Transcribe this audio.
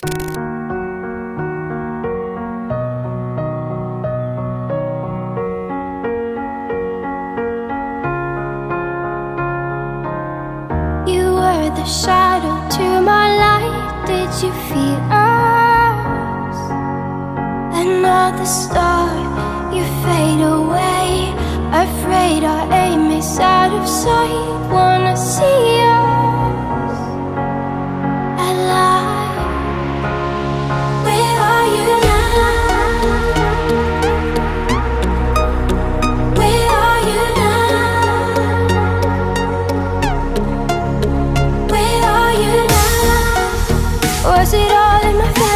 The shadow to my light, did you feel us? Another star, you fade away. Afraid our aim is out of sight. Wanna see us alive. Where are you now? Where are you now? Was it all in my face?